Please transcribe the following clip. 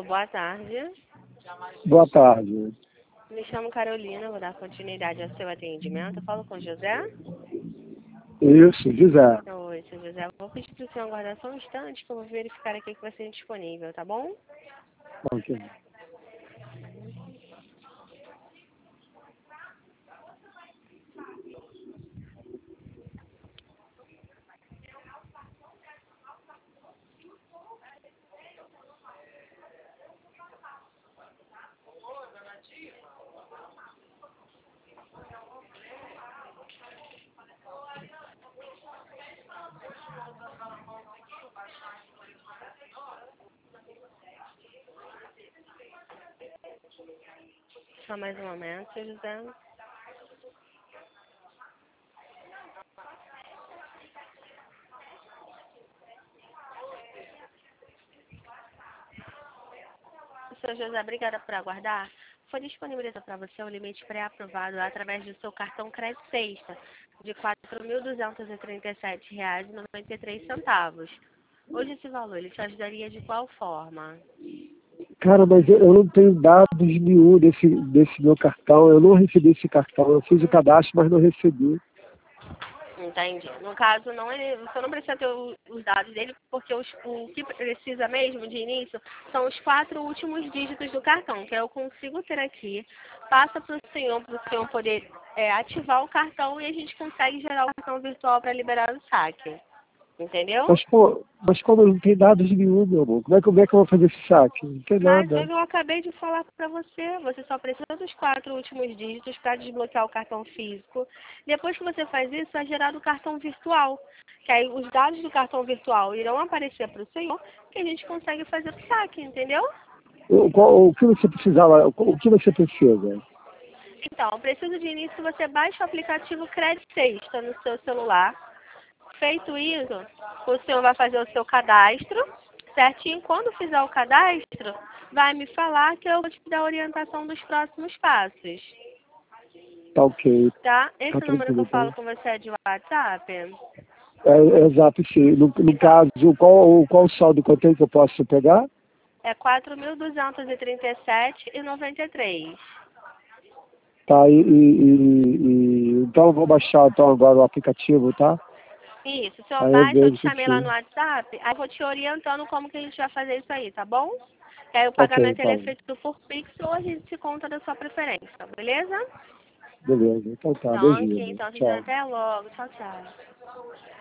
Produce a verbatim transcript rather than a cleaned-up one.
boa tarde. Boa tarde. Me chamo Carolina, vou dar continuidade ao seu atendimento. Eu falo com o José? Isso, José. Oi, seu José. Vou pedir para o senhor aguardar só um instante que eu vou verificar aqui que vai ser disponível, tá bom? Ok. Só mais um momento, seu José. Seu José, obrigada por aguardar. Foi disponibilizado para você o limite pré-aprovado através do seu cartão Crédito Sexta de quatro mil duzentos e trinta e sete reais e noventa e três centavos. Hoje esse valor, ele te ajudaria de qual forma? Cara, mas eu eu não tenho dados nenhum desse, desse meu cartão. Eu não recebi esse cartão. Eu fiz o cadastro, mas não recebi. Entendi. No caso, não ele, você não precisa ter o- os dados dele, porque os, o que precisa mesmo de início são os quatro últimos dígitos do cartão, que eu consigo ter aqui. Passa para o senhor, para o senhor poder é, ativar o cartão e a gente consegue gerar o cartão virtual para liberar o saque. Entendeu? Mas, pô, mas como eu não tenho dados nenhum, meu amor, como é, que- como é que eu vou fazer esse saque? Não tem Mas nada. eu acabei de falar para você, você só precisa dos quatro últimos dígitos para desbloquear o cartão físico. Depois que você faz isso, é gerado o cartão virtual, que aí os dados do cartão virtual irão aparecer para o senhor, que a gente consegue fazer o saque, entendeu? O, qual- o que você precisava? O que você precisa? Então, preciso de início que você baixe o aplicativo Crédito Sexta no seu celular. Feito isso, o senhor vai fazer o seu cadastro, certinho. Quando fizer o cadastro, vai me falar que eu vou te dar a orientação dos próximos passos. Tá ok. Tá? Tá Esse número que tranquilo, eu falo então. com você é de WhatsApp? É, é exato, sim. No, no Então, caso, qual, qual o saldo que eu tenho que eu posso pegar? é quatro mil duzentos e trinta e sete reais e noventa e três centavos. Tá, e, e- e- e- então eu vou baixar então agora o aplicativo, tá? Isso, o senhor Aí eu baixa, eu vejo te chamei lá no contigo. WhatsApp, aí eu vou te orientando como que a gente vai fazer isso aí, tá bom? E aí o Ok, pagamento ele é então. feito por Pix ou a gente se conta da sua preferência, beleza? Beleza. Então tá, Então, ok, beijinho. então, Tchau. até logo. Tchau, tchau.